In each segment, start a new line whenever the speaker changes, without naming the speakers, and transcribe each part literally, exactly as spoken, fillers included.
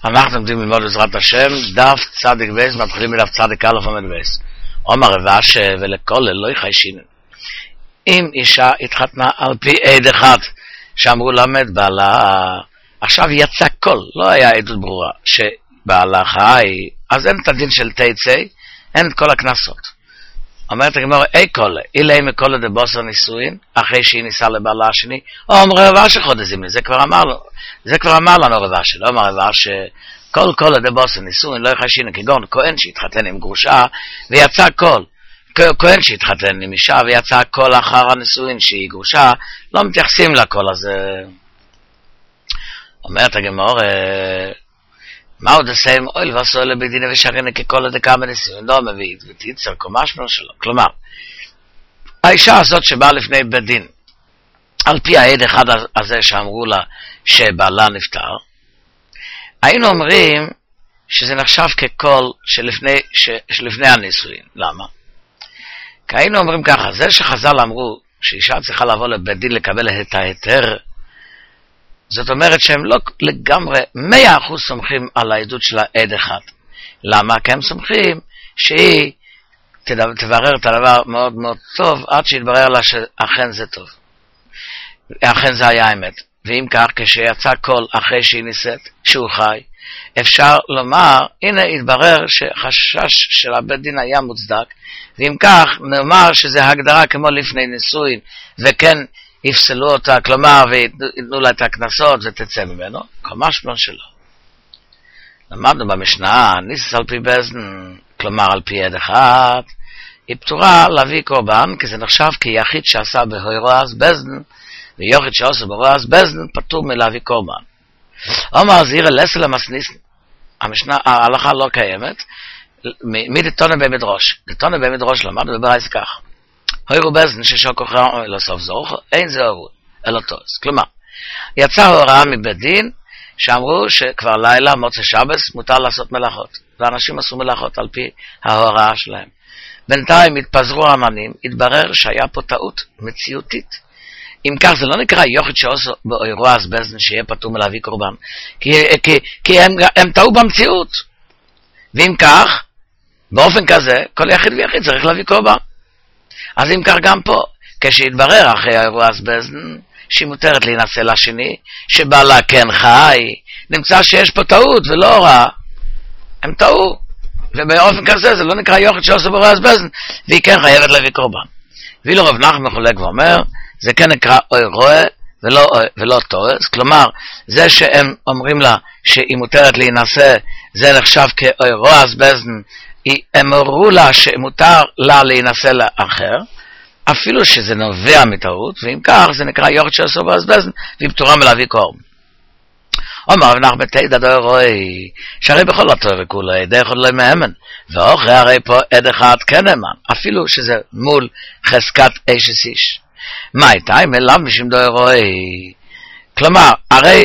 אנחנו עומדים ללמוד בעזרת השם, דף צדיק בייס, מתחילים מדף צדיק א' עמוד בייס. אומר רבש ולכל לא יחיישינן. אם אישה התחתנה על פי עד אחד, שאמרו למד בעלה, עכשיו יצא קול, לא היה עדות ברורה, שבעלה חי, אז אין את הדין של תצא, אין את כל הכנסות. אומרת הגמרא, אי קולה, אילי מקולה דבוסר נישואין, אחרי שהיא ניסה לבעלה השני, או אומר רבש חודשים לי, זה כבר אמר לו, זה כבר אמר לנו רבש, לא אמר רבש, כל קולה דבוסר נישואין, לא יחשינה, כגון כהן שהתחתן עם גרושה, ויצא קול, כהן שהתחתן עם אישה, ויצא קול אחר הנישואין שהיא גרושה, לא מתייחסים לקול הזה. אומרת הגמרא, מה עוד עושים? אוי לבסו לבדינה ושרינה ככל הדקה בנישואין, לא מביא ותיצר קומשנו שלו. כלומר, האישה הזאת שבאה לפני בית דין, על פי העד אחד הזה שאמרו לה שבעלה נפטר, היינו אומרים שזה נחשב ככל שלפני, שלפני הנישואין. למה? כי היינו אומרים ככה, זה שחז"ל אמרו שאישה צריכה לבוא לבית דין לקבל את ההיתר, זאת אומרת שהם לא לגמרי מאה אחוז סומכים על העדות של העד אחד. למה? כי הם סומכים שהיא תברר את הדבר מאוד מאוד טוב, עד שיתברר לה שאכן זה טוב. אכן זה היה האמת. ואם כך, כשיצא קול אחרי שהיא נישאת, שהוא חי, אפשר לומר, הנה התברר שחשש של הבית דין היה מוצדק, ואם כך, נאמר שזה הגדרה כמו לפני נישואין, וכן יפסלו אותה, כלומר, ויתנו לה את הכנסות ותצא ממנו, ממש לא שלא. למדנו במשנה, ניסס על פי בזן, כלומר על פי עד אחד, היא פטורה להביא קורבן, כי זה נחשב כיחיד שעשה בהוראז בזן, ויחיד שעשה בהוראז בזן, פטור מלהביא קורבן. אומר זהירה לסל המסניסן, המשנה, ההלכה לא קיימת, מי דתונה במדרוש? דתונה במדרוש למדנו בברייס כך. הוירו בזן ששוקו חרם לא סוף זוך, אין זה הורו, אלא תועס. כלומר, יצאה הוראה מבית דין, שאמרו שכבר לילה, מוצא שבס, מותר לעשות מלאכות. ואנשים עשו מלאכות על פי ההוראה שלהם. בינתיים התפזרו האמנים, התברר שהיה פה טעות מציאותית. אם כך, זה לא נקרא יוחד שעושו באירוע אז בזן שיהיה פטור מלהביא קורבן. כי, כי, כי הם, הם טעו במציאות. ואם כך, באופן כזה, כל יחיד ויחיד צריך להביא קורבן. אז אם כך גם פה, כשהתברר אחרי האירוע אז בזן, שהיא מותרת להינשא לשני, שבעלה כן חי, נמצא שיש פה טעות ולא הוראה. הם טעו. ובאופן כזה זה לא נקרא יוחד שעושה באירוע אז בזן, והיא כן חייבת להביא קורבן. ואילו רב נחמן מחולק ואומר, זה כן נקרא אוי רואה ולא, ולא תורס, כלומר, זה שהם אומרים לה שהיא מותרת להינשא, זה נחשב כאוי רואה אז בזן, הם הורו לה שמותר לה להינשא לאחר, אפילו שזה נובע מטעות, ואם כך זה נקרא יוחד שעושה באירוע אז בזן, והיא פטורה מלהביא קורבן. אומר ונח בתידא דוי רואי, שהרי בכל התורה כולו עד אחד לא מהאמן, ואוכרי הרי פה עד אחד כן אמן, אפילו שזה מול חזקת אשת איש. מה הייתה? אם אליו משום דוי רואי. כלומר, הרי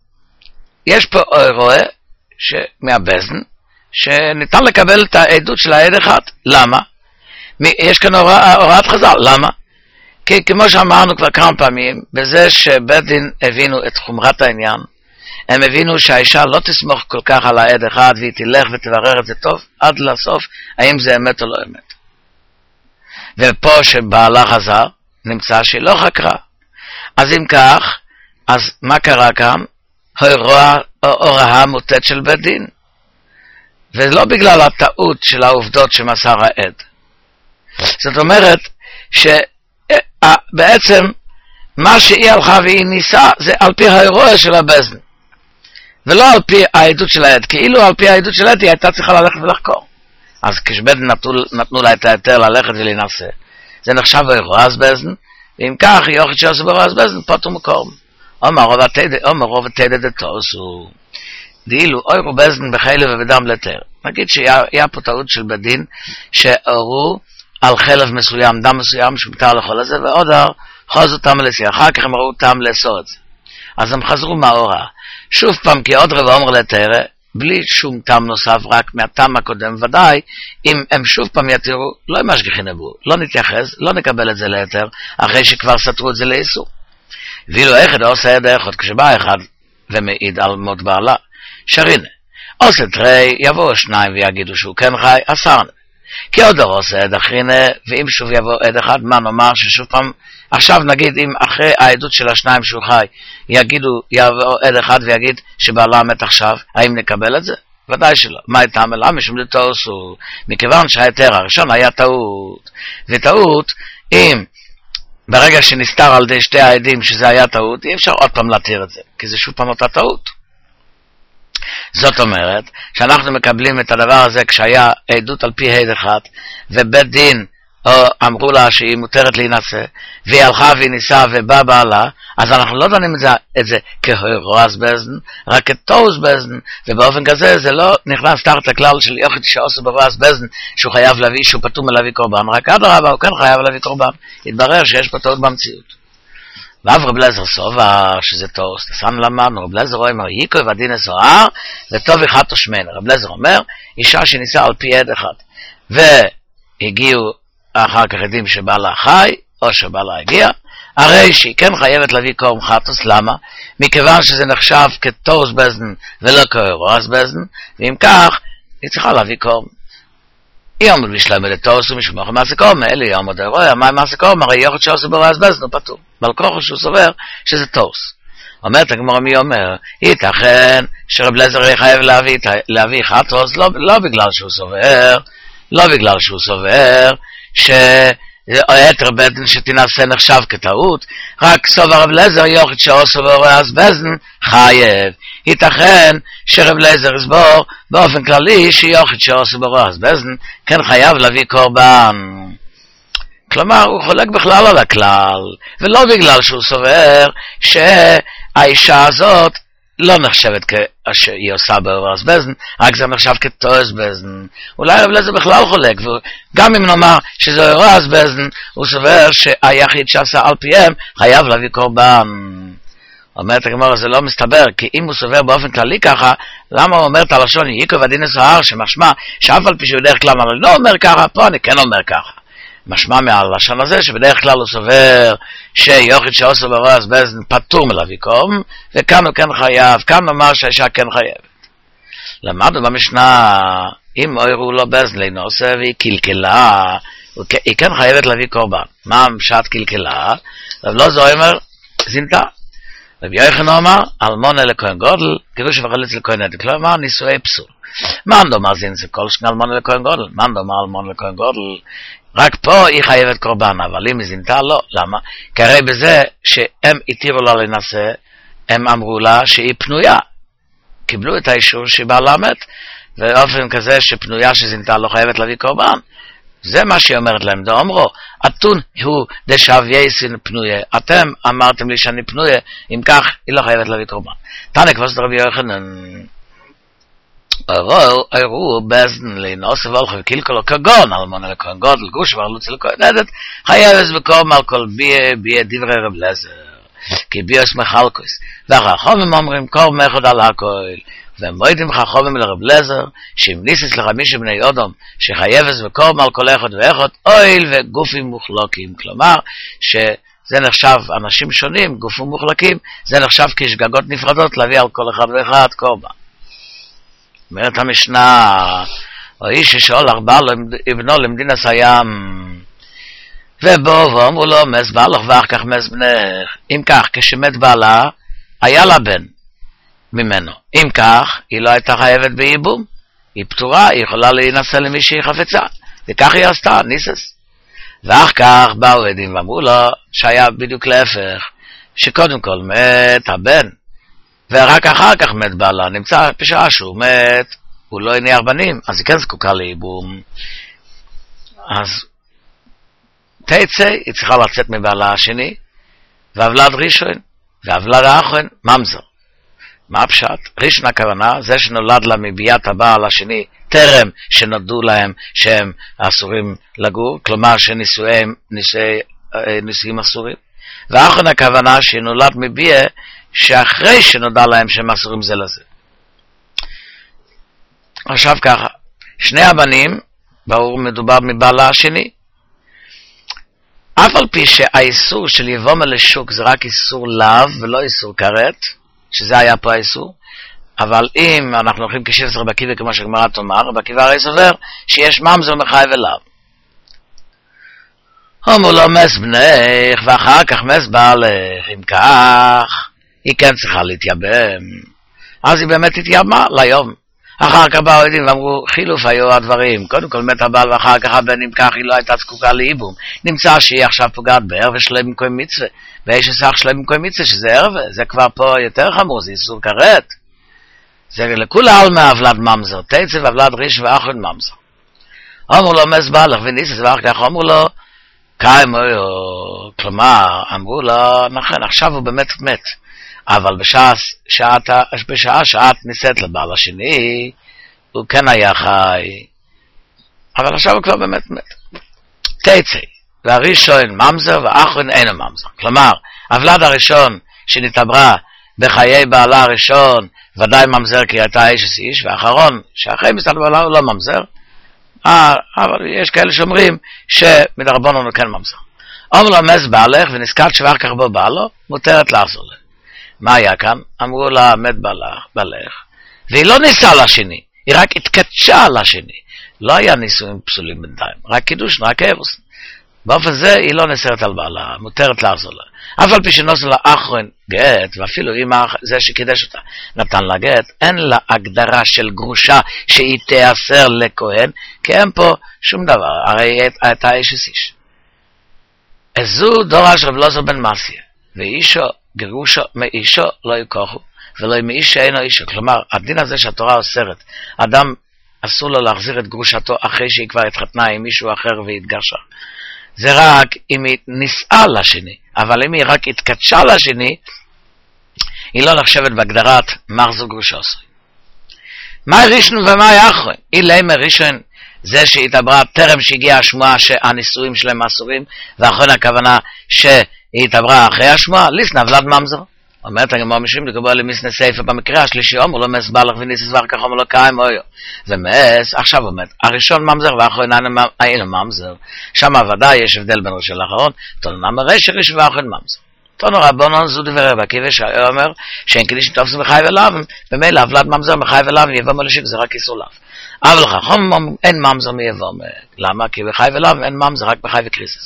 יש פה רואה מהבזן, שניתן לקבל את העדות של העד אחד. למה? יש כאן הוראה, הוראת חז"ל. למה? כי כמו שאמרנו כבר כמה פעמים, בזה שבית דין הבינו את חומרת העניין, הם הבינו שהאישה לא תסמוך כל כך על העד אחד, והיא תלך ותברר את זה טוב, עד לסוף, האם זה אמת או לא אמת. ופה שבעלה חזר, נמצא שהיא לא חקרה. אז אם כך, אז מה קרה כאן? הוראה מוטט של בית דין. ולא בגלל הטעות של העובדות שמסר העד. זאת אומרת, שבעצם מה שהיא הלכה והיא ניסה, זה על פי ההוראה של הבזן. ולא על פי העדות של העד, כאילו על פי העדות של העד היא הייתה צריכה ללכת ולחקור. אז כשבית נתנו, נתנו לה את היתר ללכת ולהינשא, זה נחשב באירוע אז בזן, ואם כך יוחד שעושה באירוע אז בזן, פטור מקורבן. אומר רוב התידא דתוסו, דאילו אוירו בזן בחלב ובדם לתר. נגיד שהיה פה טעות של בית דין, שהורו על חלב מסוים, דם מסוים שמותר לאכול את זה, ועוד חזו תם לסי, אחר כך הם ראו תם לאסור את זה. אז הם חזרו מההוראה. שוב פעם, כי עוד רבע אומר לתרא, בלי שום טעם נוסף, רק מהטעם הקודם, ודאי, אם הם שוב פעם יתירו, לא הם משגיחין עבור, לא נתייחס, לא נקבל את זה ליתר, אחרי שכבר סתרו את זה לאיסור. ואילו אחד עושה עד אחד, כשבא אחד ומעיד על מות בעלה, שרינה, עושה תרי, יבואו שניים ויגידו שהוא כן חי, אסרנו. כי עוד לא עושה עד אחרינה, ואם שוב יבוא עד אחד, מה נאמר ששוב פעם, עכשיו נגיד אם אחרי העדות של השניים שהוא חי, יגידו, יבוא עד אחד ויגיד שבעלה מת עכשיו, האם נקבל את זה? ודאי שלא. מה הייתה מלאה? משום לטעוס הוא, מכיוון שהיתר הראשון היה טעות, וטעות, אם ברגע שנסתר על די שתי העדים שזה היה טעות, אי אפשר עוד פעם להתיר את זה, כי זה שוב פעם אותה טעות. זאת אומרת, שאנחנו מקבלים את הדבר הזה כשהיה עדות על פי העד אחד, ובית דין או אמרו לה שהיא מותרת להינשא, והיא הלכה והיא ניסה ובא בעלה, אז אנחנו לא דנים את זה, את זה כהורס בזן, רק כתורס בזן, ובאופן כזה זה לא נכנס תחת הכלל של יוחד שעושה בהורס בזן, שהוא חייב להביא, שהוא פטור מלהביא קורבן, רק עד הרבה הוא כן חייב להביא קורבן, התברר שיש פה טעות במציאות. ואף רב לזר סובר שזה טורס, תסענו למדנו, רב לזר אומר, ייקו ודין הסוהר, וטוב אחד תושמנה. רב לזר אומר, אישה שניסה על פי עד אחד, והגיעו אחר כך עדים שבעלה חי, או שבעלה הגיע, הרי שהיא כן חייבת להביא קורם חטוס, למה? מכיוון שזה נחשב כטורס בזן ולא כהורס בזן, ואם כך, היא צריכה להביא קורם. היא עומד בשלם את טורס ומשמוך מעשה קורם, אלי היא עומד הרואה, מה מעשה קורם? הרי יוחד שעושה בהורס בזן הוא פטור, בעל כוחו שהוא סובר שזה טורס. אומרת הגמרא, מי אומר, ייתכן שרב לזר חייב להביא, להביא חטוס, לא, לא בגלל שהוא סובר, לא בגלל שהוא סובר, שהיתר בדין שתנסה נחשב כטעות, רק סובר רב לזר יוחד שעושה בהורס בזן חייב. ייתכן שרב לזר יסבור באופן כללי שיוחד שעושה בהורס בזן כן חייב להביא קורבן. כלומר, הוא חולק בכלל על הכלל, ולא בגלל שהוא סובר שהאישה הזאת לא נחשבת שהיא עושה בהורס בזן, רק זה נחשב כטורס בזן. אולי רב לזר בכלל חולק, וגם אם נאמר שזה הורס בזן, הוא סובר שהיחיד שעשה על פיהם חייב להביא קורבן. אומרת הגמרא, זה לא מסתבר, כי אם הוא סובר באופן כללי ככה, למה הוא אומר את הלשון ייקו ודין הסוהר, שמשמע שאף על פי שהוא בדרך כלל לא אומר ככה, פה אני כן אומר ככה. משמע מהלשון הזה שבדרך כלל הוא סובר שיוחד שעושה בהורס בזן פטור מלהביא קורם, וכאן הוא כן חייב, כאן נאמר שהאישה כן חייבת. למדנו במשנה, אם אוירו לו בזן לנוסה והיא קלקלה, היא כן חייבת להביא קורבן. מה המשת קלקלה? רב לזר אומר, זינתה. רבי יוחנן אמר, אלמונה לכהן גודל, גירוש וחלץ לכהן עדל, כלומר נישואי פסול. מאן דאמר זין זה כל שני אלמונה לכהן גודל, מאן דאמר אלמונה לכהן גודל, רק פה היא חייבת קורבן, אבל אם היא זינתה לא. למה? כי הרי בזה שהם התירו לה לנסה, הם אמרו לה שהיא פנויה. קיבלו את האישור שהיא בעלה מת, ואופן כזה שפנויה שזינתה לא חייבת להביא קורבן. זה מה שהיא אומרת להם, דו אמרו, אתון הוא דשווייסין פנויה, אתם אמרתם לי שאני פנויה, אם כך היא לא חייבת להביא קורבן. תנא כבוד רבי יוחנן, אורו בזן לנוסה והולכה וקילקולו כגון, אלמונה לכהן גודל, גוש ורלוצה לכהן עדת, חייבת בקורם על כל ביה, ביה דברי רב לזר, כי ביוס מחלקוס, והחכמים אומרים קורם אחד על הכל, והם מועדים חכמים לרב לזר, שאם ניסס לרבי שבני יודום, שחייבת בקורם על כל אחד ואחד, אויל וגופים מוחלקים, כלומר, שזה נחשב אנשים שונים, גופים מוחלקים, זה נחשב כשגגות נפרדות להביא על כל אחד ואחד קורבן. אומרת המשנה, או איש ששאול ארבע לבנו למדינס הים, ובו ואומרו לו, מס בעלך ואח כך מס בנך. אם כך, כשמת בעלה, היה לה בן ממנו. אם כך, היא לא הייתה חייבת בייבום, היא פטורה, היא יכולה להינשא למי שהיא חפצה, וכך היא עשתה, ניסס. ואח כך באו עדים ואמרו לו, שהיה בדיוק להפך, שקודם כל מת הבן, ורק אחר כך מת בעלה, נמצא בשעה שהוא מת, הוא לא הניח בנים, אז היא כן זקוקה לייבום. אז תצא, היא צריכה לצאת מבעלה השני, והבלד ראשון, והבלד האחרון, ממזר. מה הפשט? ראשון הכוונה, זה שנולד לה מביאת הבעל השני, טרם שנודעו להם שהם אסורים לגור, כלומר שנישואים נישואי, נישואים אסורים. והאחרון הכוונה שנולד מביאה, שאחרי שנודע להם שהם אסורים זה לזה. עכשיו ככה, שני הבנים, ברור מדובר מבעלה השני, אף על פי שהאיסור של יבום אל השוק זה רק איסור לאו ולא איסור כרת, שזה היה פה האיסור, אבל אם אנחנו הולכים כשבט רבי עקיבא כמו שהגמרא תאמר, רבי עקיבא הרי סובר שיש ממזר מחייב אליו. אמרו לו מס בנך ואחר כך מס בעלך, אם כך היא כן צריכה להתייבם, אז היא באמת התייבמה ליום. אחר כך באו עדים ואמרו חילוף היו הדברים, קודם כל מת הבעל ואחר כך הבן, אם כך היא לא הייתה זקוקה לאיבום, נמצא שהיא עכשיו פוגעת בערווה שלם במקום מצווה, ויש שסך שלם במקום מצווה שזה ערווה, זה כבר פה יותר חמור, זה איסור כרת, זה לכולה על מהבלד ממזר, תצא והבלד ריש ואחרון ממזר. אמרו לו מס בעלך וניסס ואחר כך אמרו לו קיים, כלומר אמרו לו נכון עכשיו הוא באמת מת, אבל בשעה שעת, בשעה שעת ניסית לבעל השני הוא כן היה חי, אבל עכשיו הוא כבר באמת מת. תצא והראשון ממזר והאחרון אין ממזר, כלומר הוולד הראשון שנתעברה בחיי בעלה הראשון ודאי ממזר כי הייתה אשת איש, והאחרון שאחרי מסתכל בעלה הוא לא ממזר, אבל יש כאלה שאומרים שמדרבנן הוא כן ממזר. אמרו לו מס בעלך ונזכרת שבח כך בו בעלו, מותרת לעזור לה. מה היה כאן? אמרו לה מת בעלך, בעלך, והיא לא ניסה לשני, היא רק התקדשה לשני. לא היה נישואים פסולים בינתיים, רק קידוש, רק אבוס. באופן זה היא לא נסרת על בעלה, מותרת לעזור לה. אף על פי שנוסו לה אחרון גט, ואפילו אם זה שקידש אותה נתן לה גט, אין לה הגדרה של גרושה שהיא תיאסר לכהן, כי אין פה שום דבר, הרי הייתה אשת איש. זו דורש רב אלעזר בן מסיה, ואישו גרושו מאישו לא יקוחו, ולא מאיש שאינו אישו. כלומר, הדין הזה שהתורה אוסרת, אדם אסור לו להחזיר את גרושתו אחרי שהיא כבר התחתנה עם מישהו אחר והתגרשה. זה רק אם היא נישאה לשני, אבל אם היא רק התקדשה לשני, היא לא נחשבת בהגדרת מחזור גרושה עשוי. מה ראשון ומה אחרון? אילמה ראשון זה שהתעברה טרם שהגיעה השמועה שהנישואים שלהם אסורים, ואחרון הכוונה שהיא התעברה אחרי השמועה, ליסנה ולד ממזר. אומרת הגמרא משום לקבוע למסנה סייפה במקרה השלישי, אומר לו מס בעלך וניסס ואחר כך אומר לו קיים אויו. ומס עכשיו אומרת, הראשון ממזר והאחרון אינו ממזר. שם ודאי יש הבדל בין ראשון לאחרון, תונה מרש ראשון ואחרון ממזר. תנו רבנן זו דברי רבי עקיבא שהיה אומר שאין קידושין תופסו מחייב אליו, במילא הבלד ממזר מחייב אליו ויבוא מלשיק זה רק איסור לאו. אבל חכם אין ממזר מיבוא, למה? כי בחייב אליו אין ממזר רק בחייב וקריסס.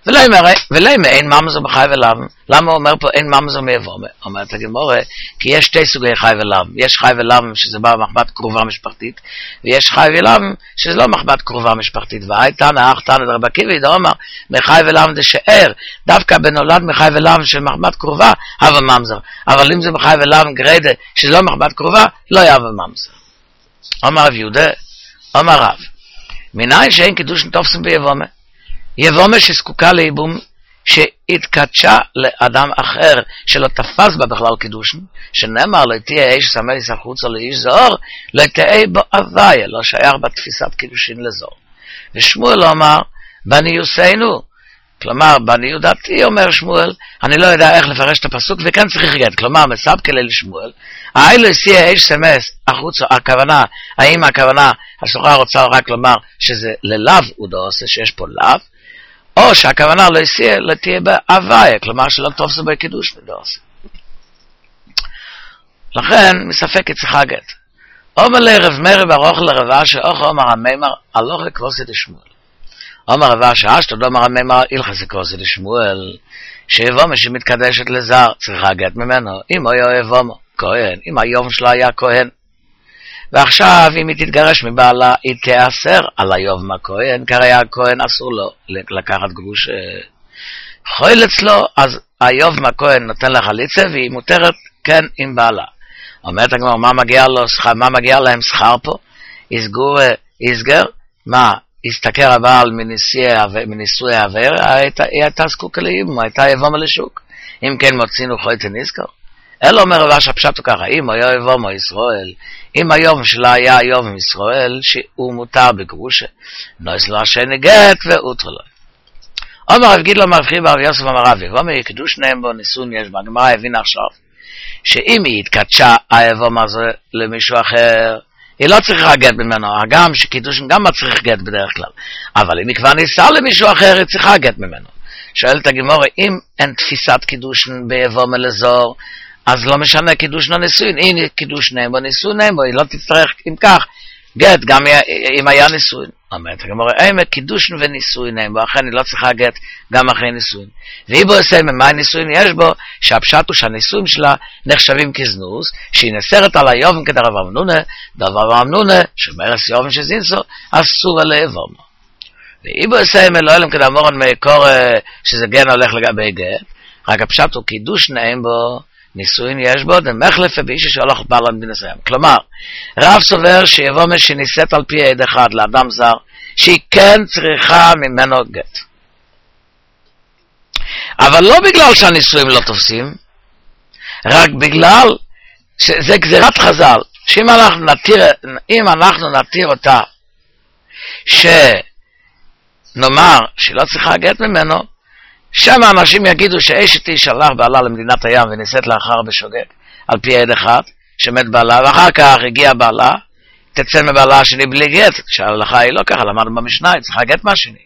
ולמה אין ממזר בחייב אליו? למה הוא אומר פה אין ממזר מיבוא? אומרת הגמרא, כי יש שתי סוגי חייב אליו, יש חייב אליו שזה בא במחבת קרובה משפחתית, ויש חייב אליו שזה לא מחבת קרובה משפחתית, והייתה נאח תנא דרבי עקיבא דאמר מחייב אליו דשאר, דווקא בנולד מחייב אליו של מחבת קרובה, הווה ממזר, אבל אם זה מחייב אליו גריידה שזה לא מחבת קרובה, לא יהווה ממזר. אמר רב יהודה, אמר רב, מניין שאין קידושין תופסים ביבומה, יבומה שזקוקה לייבום שהתקדשה לאדם אחר שלא תפס בה בכלל קידושין, שנאמר לא תהיה איש סמליס החוצה לאיש זור, לא תהיה בו אביה, לא שייך בתפיסת קידושין לזור. ושמואל אמר, בני יוסיינו, כלומר, בני דעתי אומר שמואל, אני לא יודע איך לפרש את הפסוק, וכאן צריך גט, כלומר, מסבקה לשמואל, האילו יסיע איש סמס החוצה, הכוונה, האם הכוונה, הסוחר רוצה רק לומר שזה ללאו הוא דעושה, שיש פה לאו, או שהכוונה לא יסיע, לא תהיה באביה, כלומר שלא תופסו בקידוש לדעושה. לכן, מספק יצחה גט. אומר לערב מרב ארוך לרבה, שאוך אומר המימר, הלוך לקבוסי לשמואל. אומר רבה שאשתו דומר הממר הלכס לקרוסי לשמואל שיבומה שמתקדשת לזר צריכה גט ממנו אם הוא היה יבומה כהן, אם היום שלו היה כהן, ועכשיו אם היא תתגרש מבעלה היא תיאסר על היובמה כהן, כי הרי הכהן אסור לו לקחת גרוש חויל אצלו, אז היובמה כהן נותן לה חליצה והיא מותרת כן עם בעלה. אומרת הגמרא, מה מגיע לו שכר, מה מגיע להם שכר פה? יסגור, יסגר, מה? הסתכל הבעל מניסוי העבר, היא הייתה זקוקה לאיבום, הייתה יבומה לשוק. אם כן מוצינו חויצה נזכר. אלא אומר רבא שהפשט הוא ככה, אם היה יבומה ישראל, אם היום שלה היה היום עם ישראל, שהוא מותר בגרושה, נויס לו השני גט ואותרו לו. אומר רב גידלו מרפחי ברב יוסף אמר רב, יבומה יקדוש נהם בו ניסון יש בה, הגמרא הבינה עכשיו, שאם היא התקדשה היבומה הזו למישהו אחר, היא לא צריכה גט ממנו, גם שקידושין גם מצריך גט בדרך כלל. אבל אם היא כבר ניסה למישהו אחר, היא צריכה גט ממנו. שואלת הגמרא, אם אין תפיסת קידושין ביבומה לזור, אז לא משנה קידוש נישואין, הנה קידוש נעים בו נישואין נעים בו, היא לא תצטרך אם כך גט, גם אם היה נישואין. אומרת הגמרא, אימה קידושין ונישואין נעים בו, אכן היא לא צריכה גט גם אחרי נישואין. והיא בו עושה מה נישואין יש בו, שהפשט הוא שהנישואין שלה נחשבים כזנוס, שהיא נסרת על היובן כדרב אמנונה, דבר אמנונה, שמרס יובן שזינסו, אסור לעבור בו. והיא בו עושה לא אלם כדמורן מקור שזה גן הולך לגבי גט, רק הפשט הוא קידוש נעים בו, נישואין יש בו, דמחלפה באישה שהולך בעל המדין הסיים. כלומר, רב סובר שיבוא מי שנישאת על פי עד אחד לאדם זר, שהיא כן צריכה ממנו גט. אבל לא בגלל שהנישואין לא תופסים, רק בגלל שזה גזירת חז"ל, שאם אנחנו נתיר, אם אנחנו נתיר אותה, שנאמר שהיא לא צריכה גט ממנו, שם האנשים יגידו שאשת איש הלך בעלה למדינת הים ונישאת לאחר בשוגג, על פי עד אחד, שמת בעלה, ואחר כך הגיע בעלה, תצא מבעלה השני בלי גט, שההלכה היא לא ככה, למדנו במשנה, היא צריכה גט מהשני.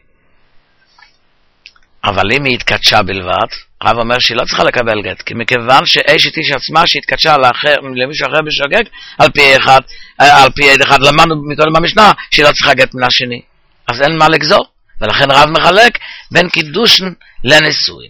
אבל אם היא התקדשה בלבד, הרב אומר שהיא לא צריכה לקבל גט, כי מכיוון שאשת איש עצמה שהתקדשה לאחר, למישהו אחר בשוגג, על פי אחד, על פי עד אחד, למדנו מקודם במשנה, שהיא לא צריכה גט מן השני. אז אין מה לגזור. ולכן רב מחלק בין קידושין לנישואין.